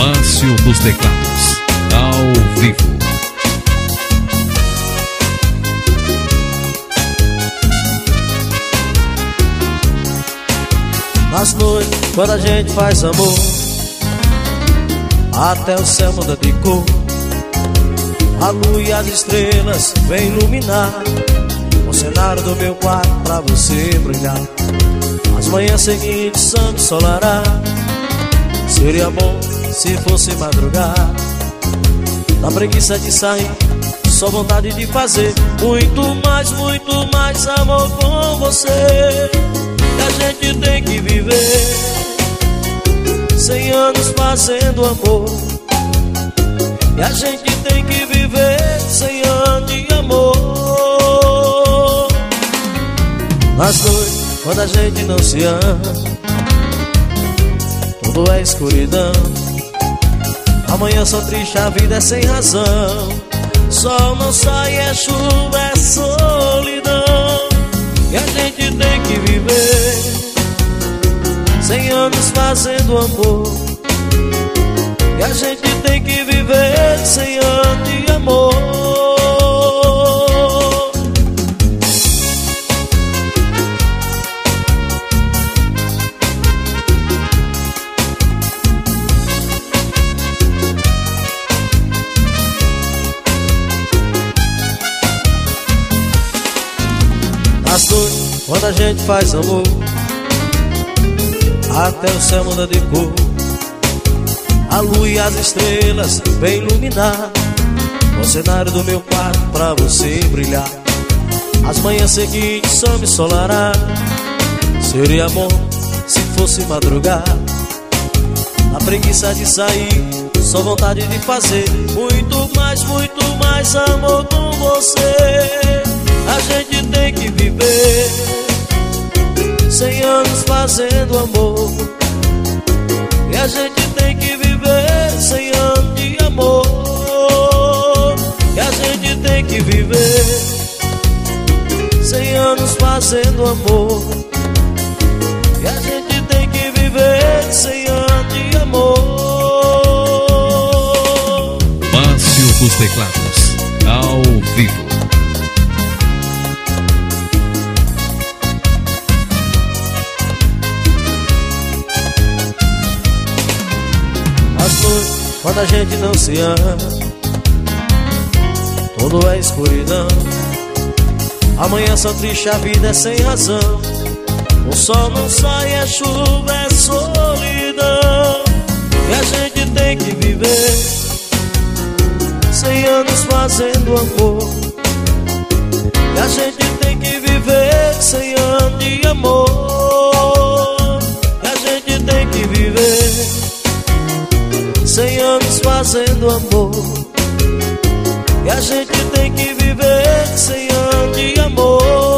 Márcio dos Teclados, ao vivo. Nas noites, quando a gente faz amor, até o céu muda de cor. A lua e as estrelas vêm iluminar o cenário do meu quarto pra você brilhar. As manhãs seguintes são ensolará. Seria bom se fosse madrugada. Dá preguiça de sair, só vontade de fazer muito mais amor com você. E a gente tem que viver 100 anos fazendo amor. E a gente tem que viver 100 anos de amor. Nas noites, quando a gente não se ama, tudo é escuridão. Amanhã só triste, a vida é sem razão. Sol não sai, é chuva, é solidão. E a gente tem que viver 100 anos fazendo amor. E a gente tem que viver 100 anos de amor. Nas noites, quando a gente faz amor, até o céu muda de cor. A lua e as estrelas vêm iluminar o cenário do meu quarto pra você brilhar. As manhãs seguintes só me ensolará. Seria bom se fosse madrugada. A preguiça de sair, só vontade de fazer muito mais amor com você. A gente tem que viver 100 anos fazendo amor. E a gente tem que viver 100 anos de amor. E a gente tem que viver 100 anos fazendo amor. E a gente tem que viver 100 anos de amor. Márcio dos Teclados, ao vivo. As noites, quando a gente não se ama, tudo é escuridão. Amanhã só triste, a vida é sem razão. O sol não sai, é chuva, é solidão. E a gente tem que viver 100 anos fazendo amor. E a gente tem que viver 100 anos de amor. E a gente tem que viver 100 anos fazendo amor. E a gente tem que viver 100 anos de amor.